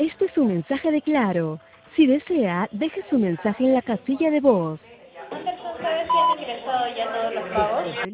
Este es un mensaje de Claro. Si desea, deje su mensaje en la casilla de voz. Anderson, ¿sabes si han ingresado ya todos los pagos?